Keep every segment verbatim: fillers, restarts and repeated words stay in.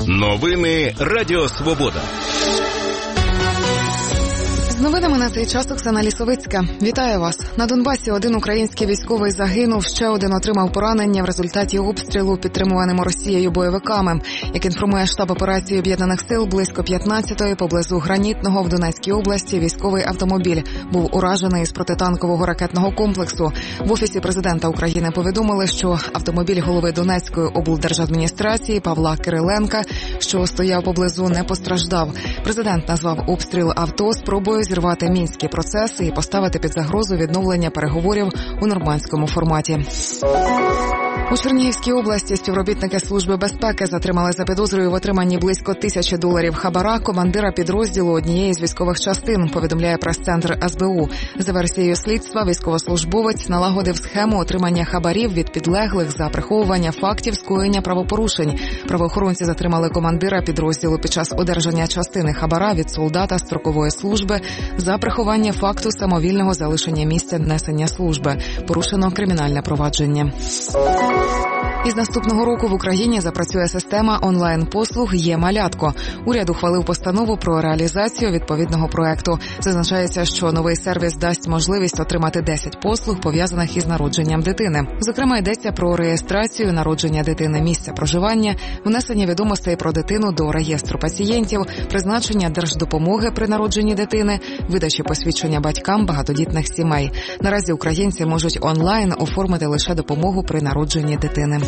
Новини Радіо Свобода. З новинами на цей час Оксана Лісовицька. Вітаю вас. На Донбасі один український військовий загинув, ще один отримав поранення в результаті обстрілу підтримуваним Росією бойовиками. Як інформує штаб операції Об'єднаних сил, близько п'ятнадцятої поблизу Гранітного в Донецькій області військовий автомобіль був уражений з протитанкового ракетного комплексу. В Офісі президента України повідомили, що автомобіль голови Донецької облдержадміністрації Павла Кириленка, що стояв поблизу, не постраждав. Президент назвав обстріл авто спробою зірвати мінські процеси і поставити під загрозу відновлення переговорів у нормандському форматі. У Чернігівській області співробітники Служби безпеки затримали за підозрою в отриманні близько тисячі доларів хабара командира підрозділу однієї з військових частин, повідомляє прес-центр ес бе у. За версією слідства, військовослужбовець налагодив схему отримання хабарів від підлеглих за приховування фактів скоєння правопорушень. Правоохоронці затримали командира підрозділу під час одержання частини хабара від солдата строкової служби за приховання факту самовільного залишення місця несення служби. Порушено кримінальне провадження. Із наступного року в Україні запрацює система онлайн-послуг «Є-малятко». Уряд ухвалив постанову про реалізацію відповідного проекту. Зазначається, що новий сервіс дасть можливість отримати десять послуг, пов'язаних із народженням дитини. Зокрема, йдеться про реєстрацію народження дитини, місця проживання, внесення відомостей про дитину до реєстру пацієнтів, призначення держдопомоги при народженні дитини, видачі посвідчення батькам багатодітних сімей. Наразі українці можуть онлайн оформити лише допомогу при народженні дитини.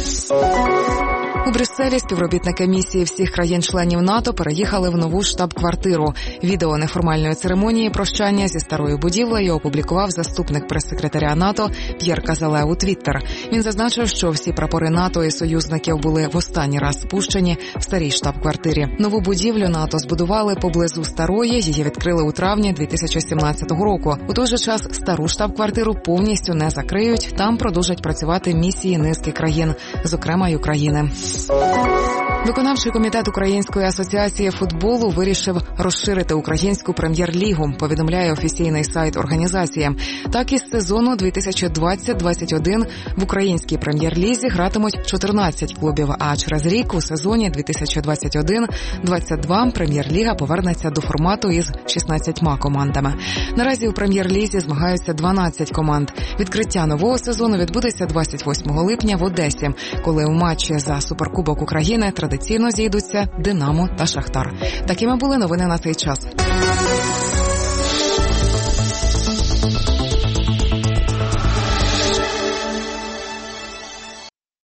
У Брюсселі співробітники місії всіх країн-членів НАТО переїхали в нову штаб-квартиру. Відео неформальної церемонії прощання зі старою будівлею опублікував заступник прес-секретаря НАТО П'єр Казале у Твіттер. Він зазначив, що всі прапори НАТО і союзників були в останній раз спущені в старій штаб-квартирі. Нову будівлю НАТО збудували поблизу старої, її відкрили у травні дві тисячі сімнадцятого року. У той же час стару штаб-квартиру повністю не закриють, там продовжать працювати місії низки країн, зокрема й України. Виконавчий комітет Української асоціації футболу вирішив розширити українську прем'єр-лігу, повідомляє офіційний сайт організації. Так, із сезону дві тисячі двадцять двадцять один в українській прем'єр-лізі гратимуть чотирнадцять клубів, а через рік у сезоні дві тисячі двадцять один двадцять два прем'єр-ліга повернеться до формату із шістнадцятьма командами. Наразі у прем'єр-лізі змагаються дванадцять команд. Відкриття нового сезону відбудеться двадцять восьмого липня в Одесі, коли у матчі за Суперкубок України традиційно зійдуться «Динамо» та «Шахтар». Такими були новини на цей час.